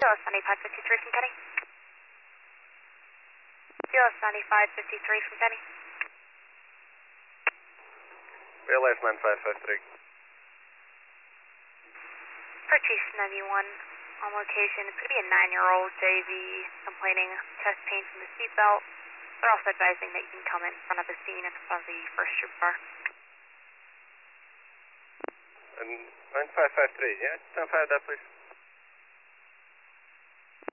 BLS 9553 from Kenny. BLS 9553 from Kenny. BLS 9553. For Chief 91 on location, it's going to be a 9-year-old JV complaining of chest pain from the seatbelt. They're also advising that you can come in front of the scene in front of the first troop car. And 9553, yeah, 10-5 that please.